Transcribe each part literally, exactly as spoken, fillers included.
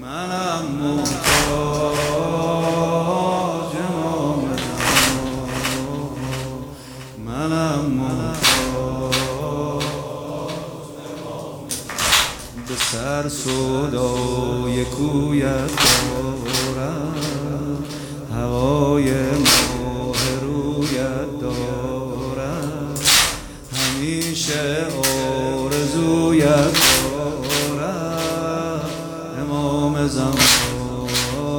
منم محتاج امام زمان، منم محتاج به سر سودای کویت دارم، هوای ماه رویت دارم، همیشه آرزویت دارم. امام زمان،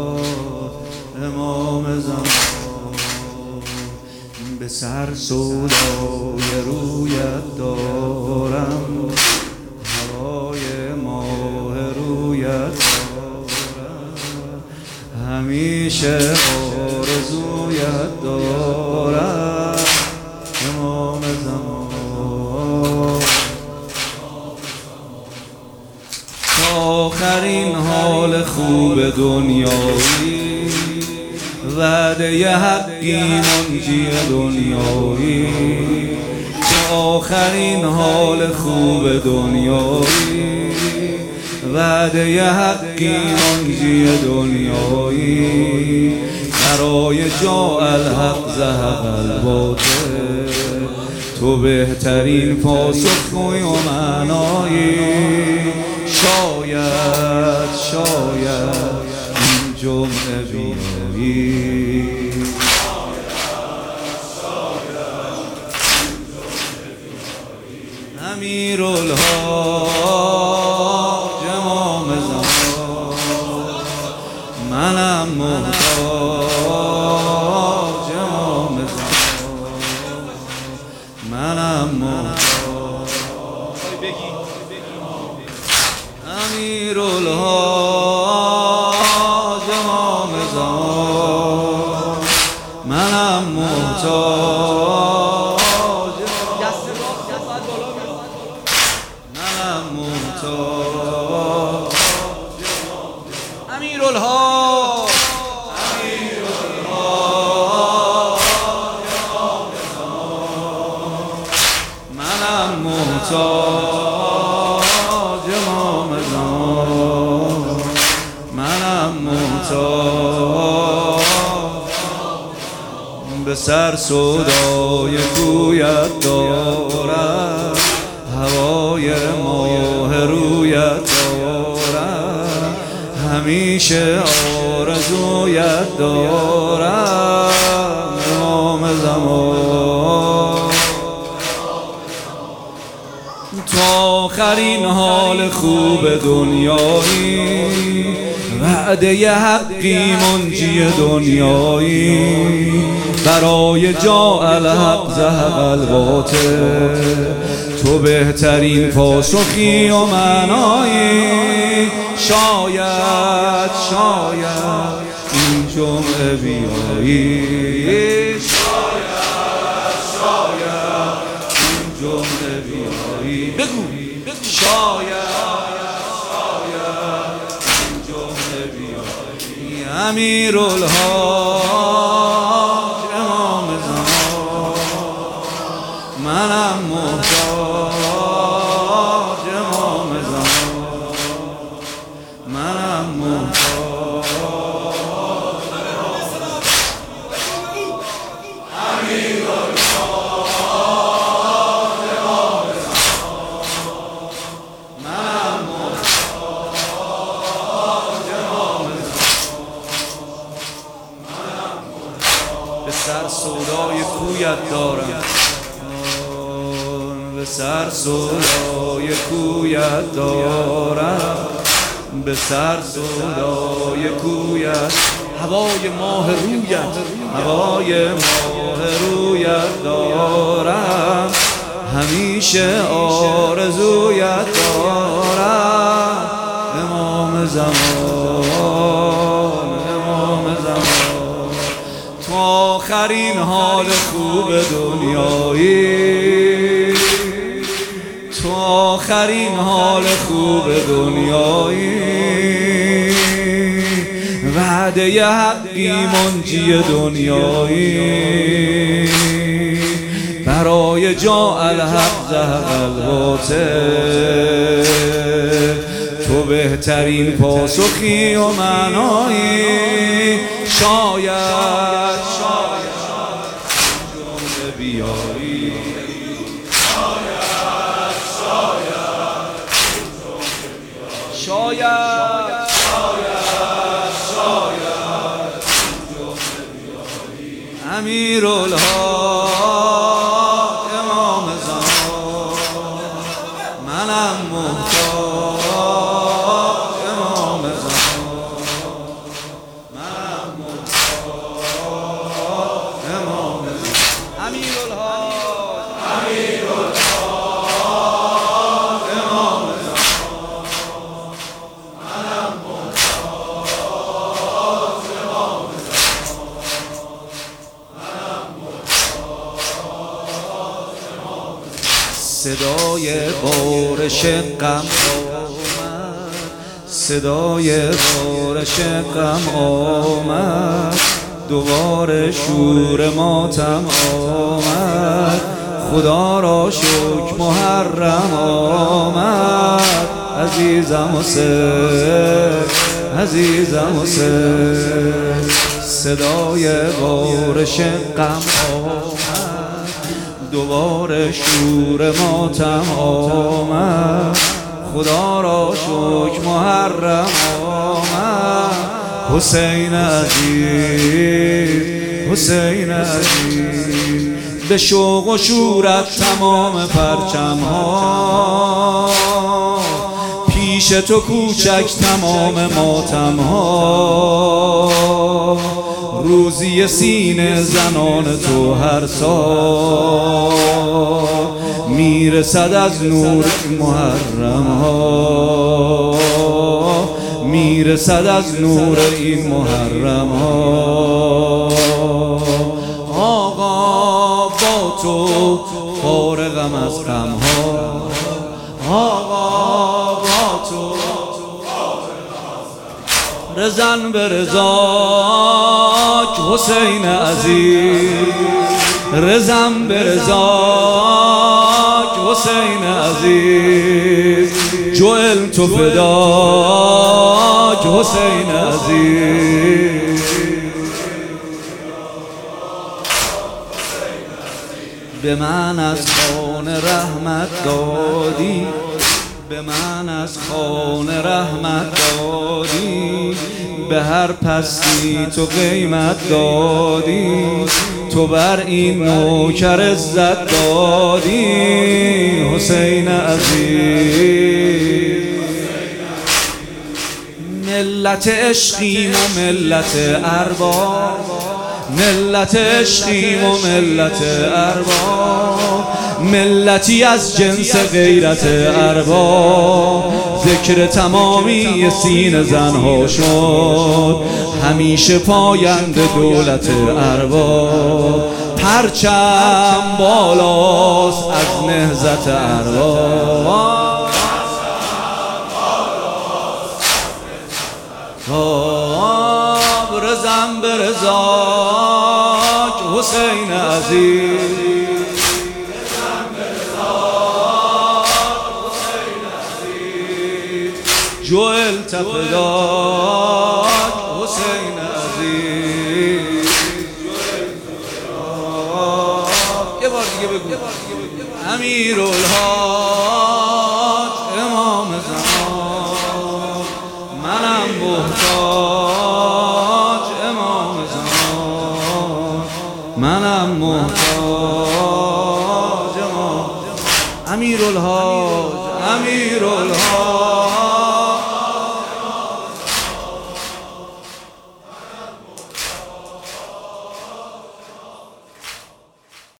امام زمان، به سر سودای رویت دارم، هوای ماه رویت دارم، همیشه آرزویت دارم. امام زمان، تا آخرین حال خوب دنیایی، وعده حقی منجی دنیایی، تا آخرین حال خوب دنیایی، وعده حقی منجی دنیایی، برای جا الحق زهق الباطل، تو بهترین پاسخگوی و معنایی. شاید شاید این جمعه بیایی، امیرالحاج امام زمان، منم محتاج امام زمان، منم محتاج امیرالحاج امام زمان، منم محتاج، منم محتاج امیرالحاج، منم محتاج امام زمان، منم محتاج به سر سودای کویت دارم، هوای ماه رویت دارم، همیشه آرزویت دارم. امام زمان، تا آخرین حال خوب دنیایی، وعده حقی منجی دنیایی، برای جا الحق زهق الباطل، تو بهترین پاسخی و معنایی. شاید شاید این جمعه بیایی، شاید شاید این جمعه بیایی، بگو شاید شاید این جمعه بیایی. امیرالحاج امام زمان، منم محتاج امام زمان، منم محتاج امیرالحاج امام زمان، منم محتاج امام زمان، به سر سودای کویت دارم، به سر سودای کویت دارم، به سر سودای کویت، هوای ماه رویت، هوای ماه رویت دارم، همیشه آرزویت دارم. امام زمان، امام زمان، تو آخرین حال خوب دنیایی، تو آخرین حال خوب دنیایی، وعده حقی منجی دنیایی، برای جا الحق زهق الباطل، تو تو بهترین پاسخی و معنایی. شاید شاید جمله بیایی، شاید شاید شاید شاید شاید جمله بیایی. امیرالحق امام زمان، منم محتاج امام زمان، منم محتاج امام زمان. امیرالحق امیرالحق امام زمان، منم محتاج امام زمان، منم محتاج امام زمان. صدای بارش غم آمد، صدای بارش غم آمد، دوباره شور ماتم آمد. خدا را شکر محرم آمد. عزیزم حسین، عزیزم حسین. صدای بارش غم آمد، دوباره شور ماتم آمد. خدا را شکر محرم آمد. حسین عزیز، حسین عزیز. به شوق و شورت تمام پرچم ها، پیش تو کوچک تمام ماتم ها. روزی سینه زنان تو هر سال میرسد از نور محرم ها، میرسد از نور این محرم ها. آقا با تو فارغم از غم ها، آقا با تو رزن به رضاک حسین عزیز، رزن به رضاک حسین عزیز. جوئل تو فداک حسین عزیز. به من از خوان رحمت دادی، به من از خوان رحمت دادی. به هر پستی تو قیمت دادی، تو بر این نوکر عزت دادی. حسین عزیز. ملت عشقیم و ملت ارباب، ملت عشقیم و ملت ارباب. ملتی از جنس غیرت ارباب. ذکر تمامی سین زنها شد، همیشه پاینده دولت ارباب. پرچم بالاست از نهضت ارباب، رزم به رضاک حسین عزیز. جوئل تفداک حسین عزیز. یه بار دیگه بگو. امیرالحق امام زمان، منم محتاج امام زمان، منم محتاج امام. امیرالحق امیرالحق